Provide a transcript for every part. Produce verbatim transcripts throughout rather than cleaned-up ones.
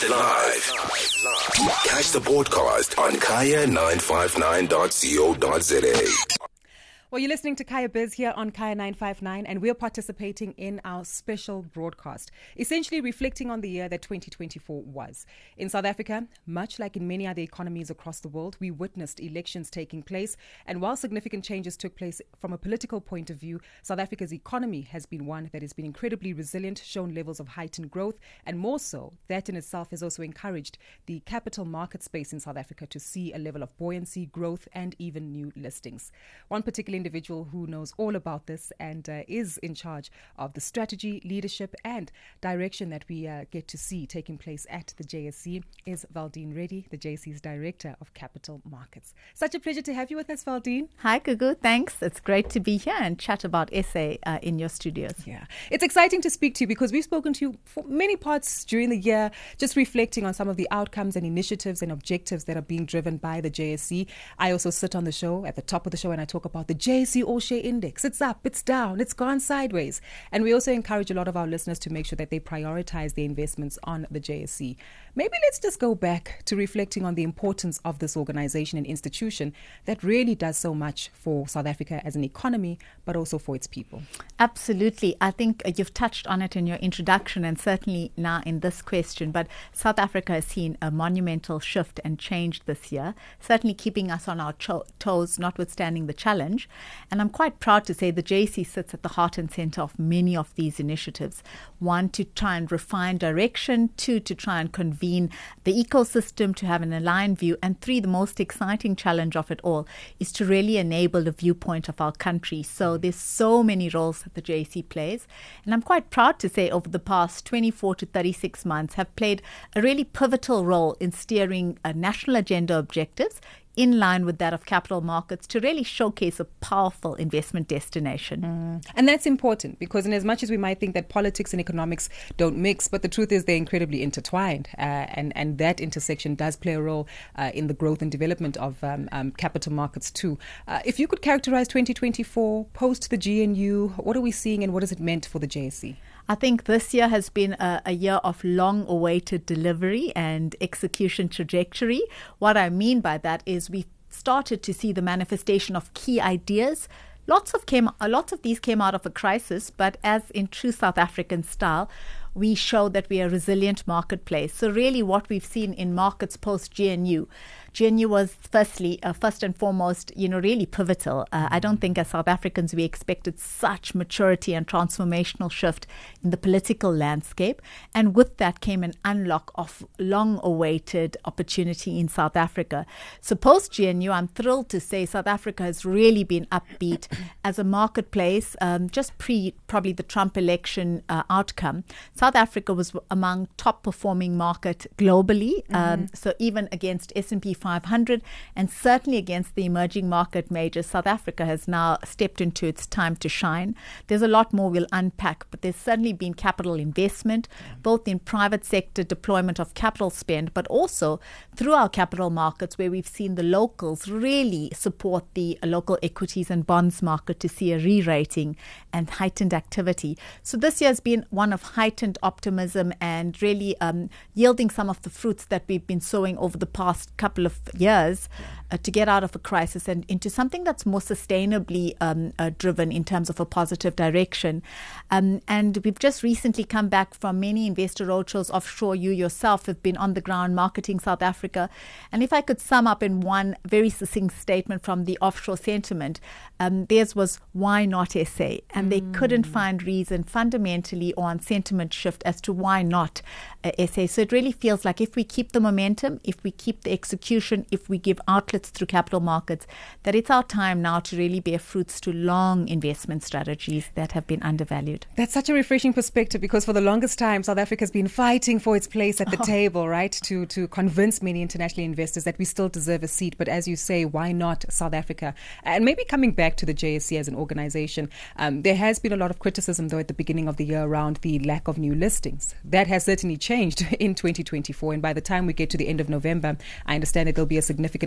Get it live. Catch the podcast on kaya nine five nine dot co dot za. Well, you're listening to Kaya Biz here on Kaya nine five nine, and we're participating in our special broadcast, essentially reflecting on the year that twenty twenty-four was. In South Africa, much like in many other economies across the world, we witnessed elections taking place, and while significant changes took place from a political point of view, South Africa's economy has been one that has been incredibly resilient, shown levels of heightened growth, and more so, that in itself has also encouraged the capital market space in South Africa to see a level of buoyancy, growth, and even new listings. One particular individual who knows all about this and uh, is in charge of the strategy, leadership and direction that we uh, get to see taking place at the J S C is Valdene Reddy, the J S C's Director of Capital Markets. Such a pleasure to have you with us, Valdene. Hi, Gugu. Thanks. It's great to be here and chat about S A uh, in your studios. Yeah, it's exciting to speak to you because we've spoken to you for many parts during the year, just reflecting on some of the outcomes and initiatives and objectives that are being driven by the J S C. I also sit on the show, at the top of the show, and I talk about the J S C All-Share Index. It's up, it's down, it's gone sideways. And we also encourage a lot of our listeners to make sure that they prioritize their investments on the J S C. Maybe let's just go back to reflecting on the importance of this organization and institution that really does so much for South Africa as an economy, but also for its people. Absolutely. I think you've touched on it in your introduction and certainly now in this question, but South Africa has seen a monumental shift and change this year, certainly keeping us on our cho- toes, notwithstanding the challenge. And I'm quite proud to say the J S C sits at the heart and center of many of these initiatives. One, to try and refine direction. Two, to try and convene the ecosystem to have an aligned view. And three, the most exciting challenge of it all is to really enable the viewpoint of our country. So there's so many roles that the J S C plays. And I'm quite proud to say over the past twenty-four to thirty-six months have played a really pivotal role in steering a national agenda objectives in line with that of capital markets to really showcase a powerful investment destination. Mm. And that's important because in as much as we might think that politics and economics don't mix, but the truth is they're incredibly intertwined. Uh, and, and that intersection does play a role uh, in the growth and development of um, um, capital markets too. Uh, if you could characterize twenty twenty-four post the G N U, what are we seeing and what has it meant for the J S C? I think this year has been a, a year of long-awaited delivery and execution trajectory. What I mean by that is we started to see the manifestation of key ideas. Lots of came, lots of these came out of a crisis, but as in true South African style, we showed that we are a resilient marketplace. So really what we've seen in markets post-G N U, G N U was firstly, uh, first and foremost, you know, really pivotal. Uh, I don't think as South Africans we expected such maturity and transformational shift in the political landscape. And with that came an unlock of long-awaited opportunity in South Africa. So post-G N U, I'm thrilled to say South Africa has really been upbeat as a marketplace, um, just pre probably the Trump election uh, outcome. South Africa was among top-performing market globally, mm-hmm. um, so even against S and P five hundred and certainly against the emerging market majors, South Africa has now stepped into its time to shine. There's a lot more we'll unpack, but there's certainly been capital investment, both in private sector deployment of capital spend, but also through our capital markets where we've seen the locals really support the local equities and bonds market to see a re-rating and heightened activity. So this year has been one of heightened optimism and really um, yielding some of the fruits that we've been sowing over the past couple of years uh, to get out of a crisis and into something that's more sustainably um, uh, driven in terms of a positive direction. Um, and we've just recently come back from many investor roadshows offshore. You yourself have been on the ground marketing South Africa. And if I could sum up in one very succinct statement from the offshore sentiment, um, theirs was, why not S A? And mm. they couldn't find reason fundamentally or on sentiment shift as to why not uh, S A. So it really feels like if we keep the momentum, if we keep the execution, if we give outlets through capital markets, that it's our time now to really bear fruits to long investment strategies that have been undervalued. That's such a refreshing perspective because for the longest time, South Africa has been fighting for its place at the oh. table, right? To to convince many international investors that we still deserve a seat. But as you say, why not South Africa? And maybe coming back to the J S C as an organization, um, there has been a lot of criticism, though, at the beginning of the year around the lack of new listings. That has certainly changed in twenty twenty-four. And by the time we get to the end of November, I understand that there'll be a significant number of listings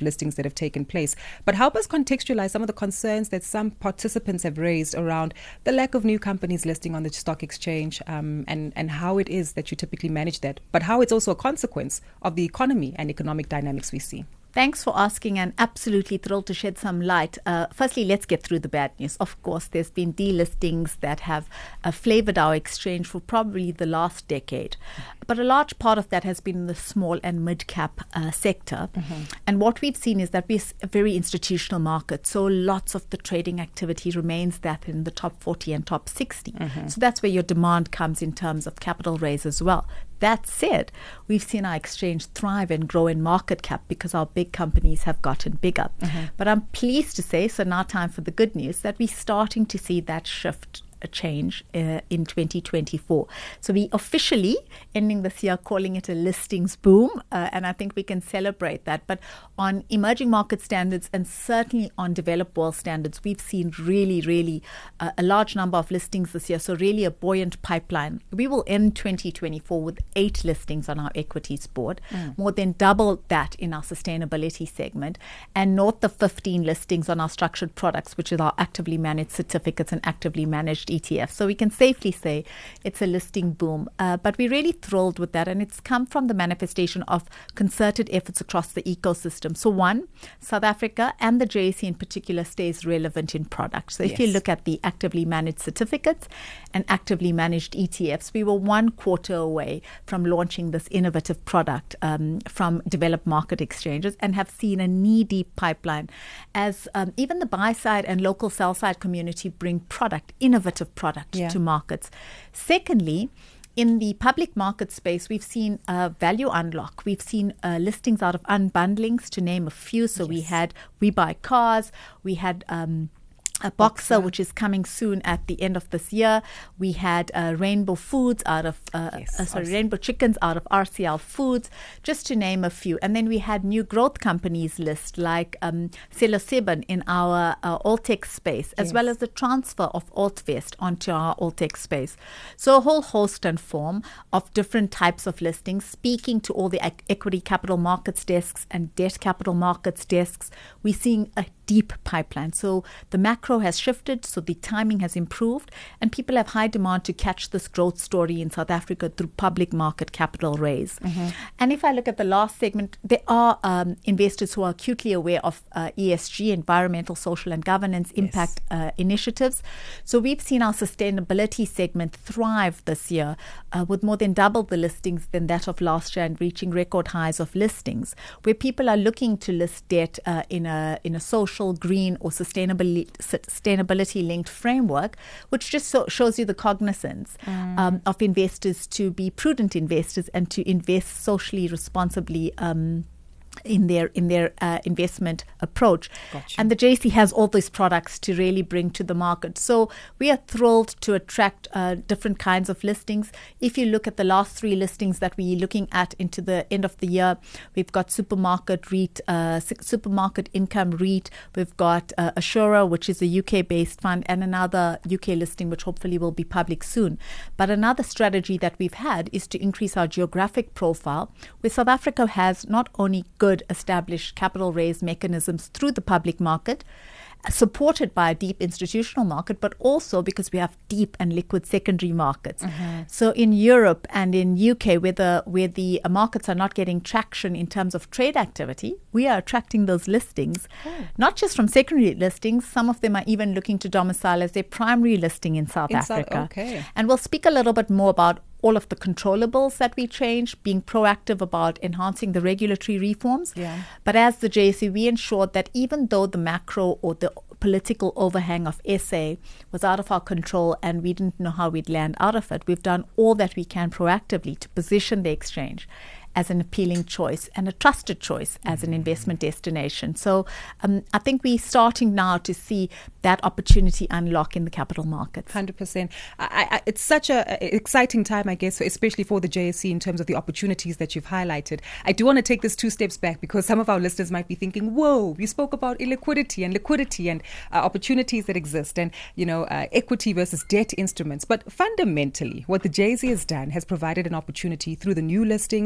listings that have taken place. But help us contextualize some of the concerns that some participants have raised around the lack of new companies listing on the stock exchange, um, and, and how it is that you typically manage that, but how it's also a consequence of the economy and economic dynamics we see. Thanks for asking, and absolutely thrilled to shed some light. Uh, firstly, let's get through the bad news. Of course, there's been delistings that have uh, flavored our exchange for probably the last decade. But a large part of that has been in the small and mid-cap uh, sector. Mm-hmm. And what we've seen is that we're a very institutional market. So lots of the trading activity remains that in the top forty and top sixty. Mm-hmm. So that's where your demand comes in terms of capital raise as well. That said, we've seen our exchange thrive and grow in market cap because our big companies have gotten bigger. Mm-hmm. But I'm pleased to say, so now time for the good news, that we're starting to see that shift a change uh, in twenty twenty-four. So we officially ending this year calling it a listings boom, uh, and I think we can celebrate that. But on emerging market standards and certainly on developed world standards, we've seen really, really uh, a large number of listings this year. So really a buoyant pipeline. We will end twenty twenty-four with eight listings on our equities board, mm. more than double that in our sustainability segment, and north of fifteen listings on our structured products, which is our actively managed certificates and actively managed E T F. So we can safely say it's a listing boom. Uh, but we're really thrilled with that. And it's come from the manifestation of concerted efforts across the ecosystem. So one, South Africa and the J S E in particular stays relevant in products. So if yes. you look at the actively managed certificates and actively managed E T Fs, we were one quarter away from launching this innovative product um, from developed market exchanges and have seen a knee-deep pipeline as um, even the buy-side and local sell-side community bring product, innovative product yeah. to markets. Secondly, in the public market space, we've seen a value unlock. We've seen uh, listings out of unbundlings, to name a few. So yes. we had We Buy Cars, we had Um, a Boxer, Boxer, which is coming soon at the end of this year. We had uh, Rainbow Foods out of, uh, yes, uh, sorry, Rainbow Chickens out of R C L Foods, just to name a few. And then we had new growth companies list like um, Celosebon in our uh, Alltech space, as yes. well as the transfer of Altvest onto our Alltech space. So a whole host and form of different types of listings, speaking to all the e- equity capital markets desks and debt capital markets desks. We're seeing a deep pipeline. So the macro has shifted, so the timing has improved, and people have high demand to catch this growth story in South Africa through public market capital raise. Mm-hmm. And if I look at the last segment, there are um, investors who are acutely aware of uh, E S G, environmental, social and governance impact yes. uh, initiatives. So we've seen our sustainability segment thrive this year uh, with more than double the listings than that of last year and reaching record highs of listings, where people are looking to list debt uh, in a in a social, green or sustainability sustainability linked framework, which just so shows you the cognizance mm. um, of investors to be prudent investors and to invest socially responsibly um, in their in their uh, investment approach. Gotcha. And the J S E has all these products to really bring to the market. So we are thrilled to attract uh, different kinds of listings. If you look at the last three listings that we're looking at into the end of the year, we've got Supermarket REIT, uh, Supermarket Income REIT, we've got uh, Assura, which is a U K-based fund, and another U K listing, which hopefully will be public soon. But another strategy that we've had is to increase our geographic profile, where South Africa has not only good established capital raise mechanisms through the public market, supported by a deep institutional market, but also because we have deep and liquid secondary markets. Mm-hmm. So in Europe and in U K, where the, where the markets are not getting traction in terms of trade activity, we are attracting those listings, oh. not just from secondary listings. Some of them are even looking to domicile as their primary listing in South in Africa. South, okay. And we'll speak a little bit more about all of the controllables that we changed, being proactive about enhancing the regulatory reforms. Yeah. But as the J S E, we ensured that even though the macro or the political overhang of S A was out of our control and we didn't know how we'd land out of it, we've done all that we can proactively to position the exchange as an appealing choice and a trusted choice as an investment destination. So um, I think we're starting now to see that opportunity unlock in the capital markets. one hundred percent. I, I, it's such an exciting time, I guess, especially for the J S E in terms of the opportunities that you've highlighted. I do want to take this two steps back because some of our listeners might be thinking, whoa, you spoke about illiquidity and liquidity and uh, opportunities that exist and, you know, uh, equity versus debt instruments. But fundamentally, what the J S E has done has provided an opportunity through the new listings,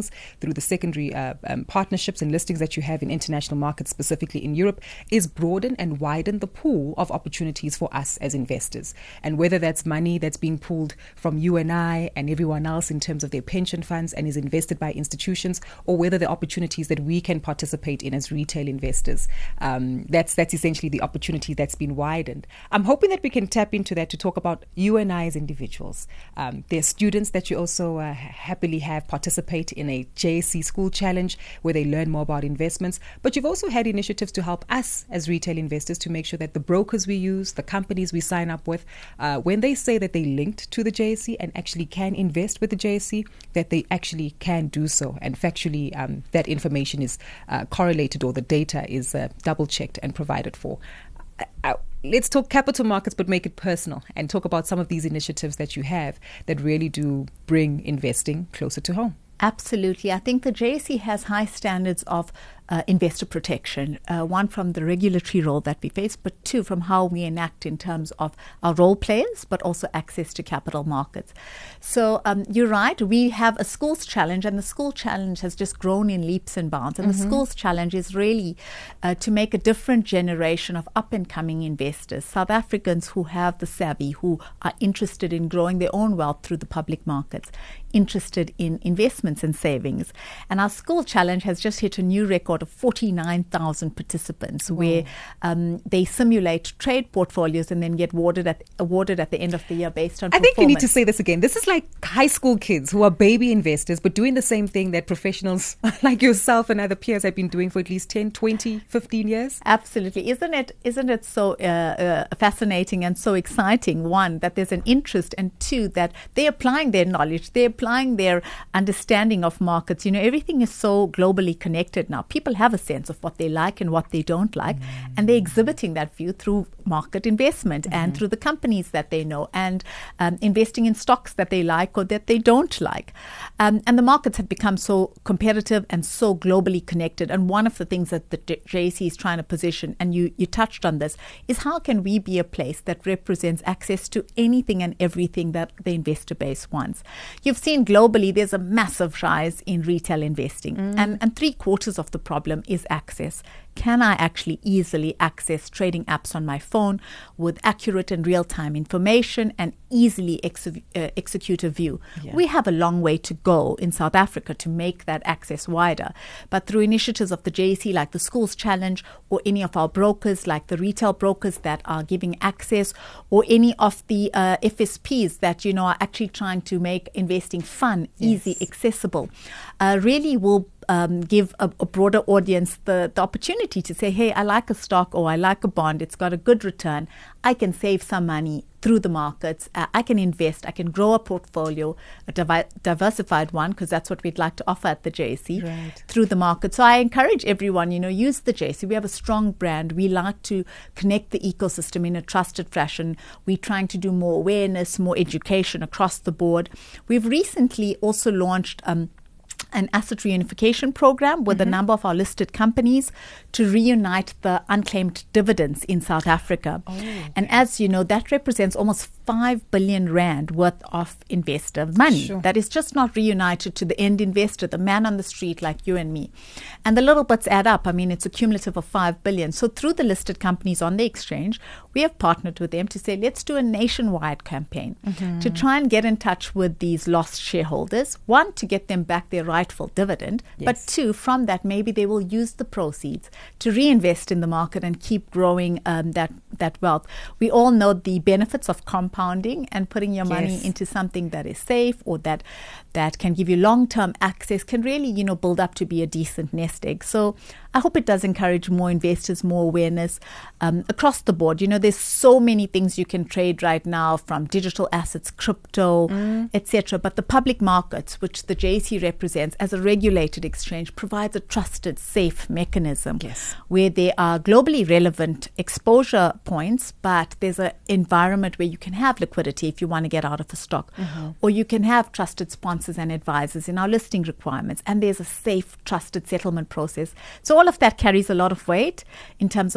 through the secondary uh, um, partnerships and listings that you have in international markets, specifically in Europe, is broaden and widen the pool of opportunities for us as investors. And whether that's money that's being pulled from you and I and everyone else in terms of their pension funds and is invested by institutions, or whether the opportunities that we can participate in as retail investors, um, that's that's essentially the opportunity that's been widened. I'm hoping that we can tap into that to talk about you and I as individuals. Um, there are students that you also uh, happily have participate in a J S C School Challenge where they learn more about investments, but you've also had initiatives to help us as retail investors to make sure that the brokers we use, the companies we sign up with, uh, when they say that they linked to the J S C and actually can invest with the J S C, that they actually can do so. And factually, um, that information is uh, correlated, or the data is uh, double-checked and provided for. Uh, let's talk capital markets, but make it personal and talk about some of these initiatives that you have that really do bring investing closer to home. Absolutely. I think the J S C has high standards of uh, investor protection, uh, one from the regulatory role that we face, but two from how we enact in terms of our role players, but also access to capital markets. So um, you're right, we have a schools challenge, and the school challenge has just grown in leaps and bounds. And mm-hmm. the schools challenge is really uh, to make a different generation of up-and-coming investors, South Africans who have the savvy, who are interested in growing their own wealth through the public markets, interested in investments and savings. And our school challenge has just hit a new record of forty-nine thousand participants, wow. where um, they simulate trade portfolios and then get awarded at, awarded at the end of the year based on I performance. think you need to say this again. This is like high school kids who are baby investors, but doing the same thing that professionals like yourself and other peers have been doing for at least ten, twenty, fifteen years. Absolutely. Isn't it, isn't it so uh, uh, fascinating and so exciting? One, that there's an interest, and two, that they're applying their knowledge, they're applying their understanding of markets. You know, everything is so globally connected now. People have a sense of what they like and what they don't like, mm. and they're exhibiting that view through market investment mm. and through the companies that they know, and um, investing in stocks that they like or that they don't like. Um, and the markets have become so competitive and so globally connected. And one of the things that the J S C is trying to position, and you, you touched on this, is how can we be a place that represents access to anything and everything that the investor base wants. You've seen globally there's a massive rise in retail investing, mm. and, and three quarters of the problem is access. Can I actually easily access trading apps on my phone with accurate and real-time information and easily ex- uh, execute a view? Yeah. We have a long way to go in South Africa to make that access wider. But through initiatives of the J S C, like the Schools Challenge, or any of our brokers, like the retail brokers that are giving access, or any of the uh, F S Ps that, you know, are actually trying to make investing fun, yes. easy, accessible, uh, really will Um, give a, a broader audience the, the opportunity to say, hey, I like a stock or I like a bond. It's got a good return. I can save some money through the markets. Uh, I can invest. I can grow a portfolio, a divi- diversified one, because that's what we'd like to offer at the J S C, right. through the market. So I encourage everyone, you know, use the J S C. We have a strong brand. We like to connect the ecosystem in a trusted fashion. We're trying to do more awareness, more education across the board. We've recently also launched um, an asset reunification program with mm-hmm. a number of our listed companies to reunite the unclaimed dividends in South Africa. Oh, okay. And as you know, that represents almost five billion rand worth of investor money sure. that is just not reunited to the end investor, the man on the street like you and me. And the little bits add up. I mean, it's a cumulative of five billion. So through the listed companies on the exchange, we have partnered with them to say, let's do a nationwide campaign mm-hmm. to try and get in touch with these lost shareholders. One, to get them back their rightful dividend, yes. but two, from that, maybe they will use the proceeds to reinvest in the market and keep growing um, that, that wealth. We all know the benefits of compounding and putting your money yes. into something that is safe or that that can give you long-term access, can really, you know, build up to be a decent nest egg. So I hope it does encourage more investors, more awareness um, across the board. You know, there's so many things you can trade right now, from digital assets, crypto, mm. et cetera. But the public markets, which the J S C represents as a regulated exchange, provides a trusted, safe mechanism yes. where there are globally relevant exposure points, but there's an environment where you can have liquidity if you want to get out of a stock, mm-hmm. or you can have trusted sponsors and advisors in our listing requirements, and there's a safe, trusted settlement process. So all of that carries a lot of weight in terms of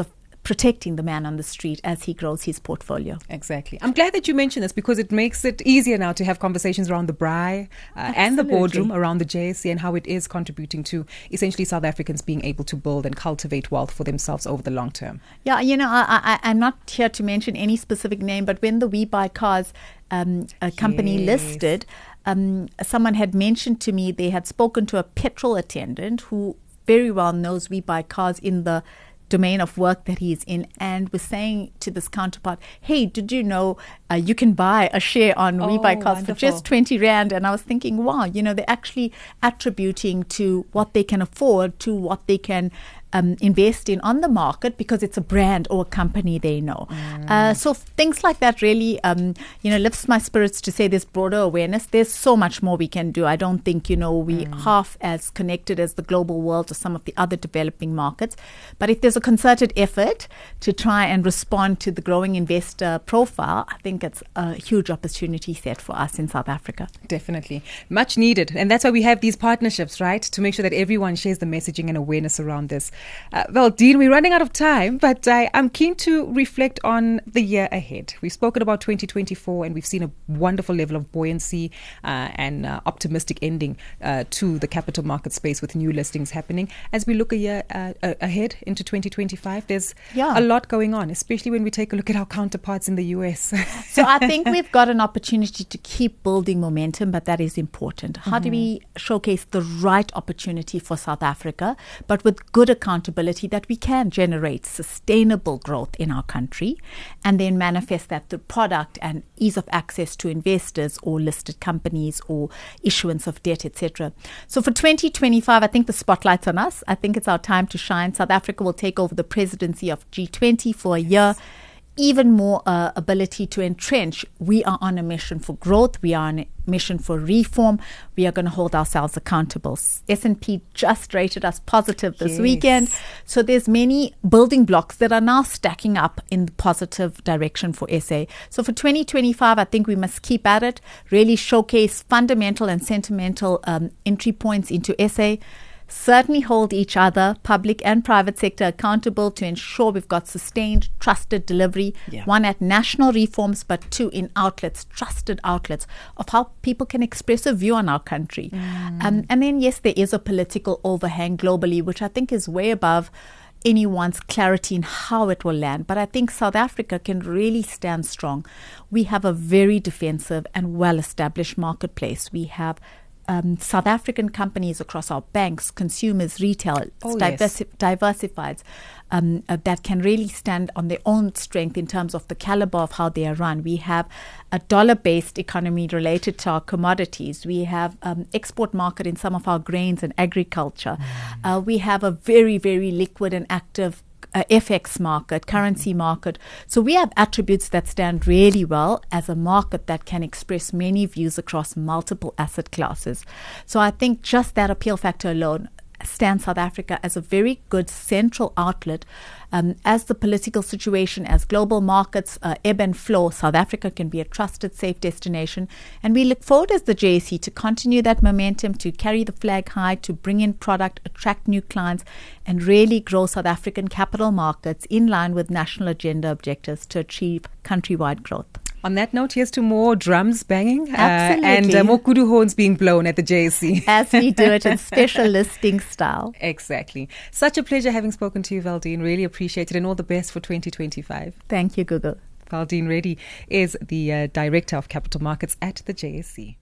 protecting the man on the street as he grows his portfolio. Exactly. I'm glad that you mentioned this because it makes it easier now to have conversations around the B R I uh, and the boardroom around the J S E and how it is contributing to essentially South Africans being able to build and cultivate wealth for themselves over the long term. Yeah, you know, I, I, I'm not here to mention any specific name, but when the We Buy Cars um, a company Yes. listed, um, someone had mentioned to me they had spoken to a petrol attendant who very well knows We Buy Cars in the domain of work that he's in, and was saying to this counterpart, hey, did you know uh, you can buy a share on Oh, We Buy Cars wonderful. for just twenty rand? And I was thinking, wow, you know, they're actually attributing to what they can afford, to what they can um, invest in on the market because it's a brand or a company they know. Mm. Uh, so things like that really, um, you know, lifts my spirits to say there's broader awareness. There's so much more we can do. I don't think, you know, we mm. half as connected as the global world or some of the other developing markets. But if there's a concerted effort to try and respond to the growing investor profile, I think it's a huge opportunity set for us in South Africa. Definitely. Much needed. And that's why we have these partnerships, right? To make sure that everyone shares the messaging and awareness around this. Uh, well, Dean, we're running out of time, but I, I'm keen to reflect on the year ahead. We've spoken about twenty twenty-four and we've seen a wonderful level of buoyancy uh, and uh, optimistic ending uh, to the capital market space with new listings happening. As we look a year uh, ahead into twenty twenty-five, there's Yeah. a lot going on, especially when we take a look at our counterparts in the U S. So I think we've got an opportunity to keep building momentum, but that is important. How mm-hmm. do we showcase the right opportunity for South Africa, but with good accountability that we can generate sustainable growth in our country and then manifest that through product and ease of access to investors or listed companies or issuance of debt, et cetera. So for twenty twenty-five, I think the spotlight's on us. I think it's our time to shine. South Africa will take over the presidency of G twenty for a year. Even more uh, ability to entrench. We are on a mission for growth. We are on a mission for reform. We are going to hold ourselves accountable. S and P just rated us positive this Yes. weekend. So there's many building blocks that are now stacking up in the positive direction for S A. So for twenty twenty-five, I think we must keep at it, really showcase fundamental and sentimental um, entry points into S A. Certainly hold each other, public and private sector, accountable to ensure we've got sustained, trusted delivery, Yeah. one at national reforms, but two in outlets, trusted outlets of how people can express a view on our country. Mm. Um, and then, yes, there is a political overhang globally, which I think is way above anyone's clarity in how it will land. But I think South Africa can really stand strong. We have a very defensive and well-established marketplace. We have Um, South African companies across our banks, consumers, retail, Oh, diversi- yes. diversified, um, uh, that can really stand on their own strength in terms of the caliber of how they are run. We have a dollar-based economy related to our commodities. We have um, export market in some of our grains and agriculture. Mm. Uh, we have a very, very liquid and active Uh, F X market, currency mm-hmm. market. So we have attributes that stand really well as a market that can express many views across multiple asset classes. So I think just that appeal factor alone stands South Africa as a very good central outlet. Um, as the political situation, as global markets uh, ebb and flow, South Africa can be a trusted, safe destination. And we look forward as the J S E to continue that momentum, to carry the flag high, to bring in product, attract new clients, and really grow South African capital markets in line with national agenda objectives to achieve countrywide growth. On that note, here's to more drums banging uh, Absolutely. and uh, more kudu horns being blown at the J S E. As we do it in special listing style. Exactly. Such a pleasure having spoken to you, Valdene. Really appreciate it and all the best for twenty twenty-five. Thank you, Google. Valdene Reddy is the uh, Director of Capital Markets at the J S E.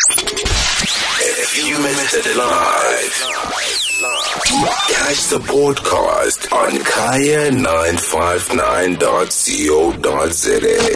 If you missed it live, catch the podcast on kaya nine five nine dot co dot za.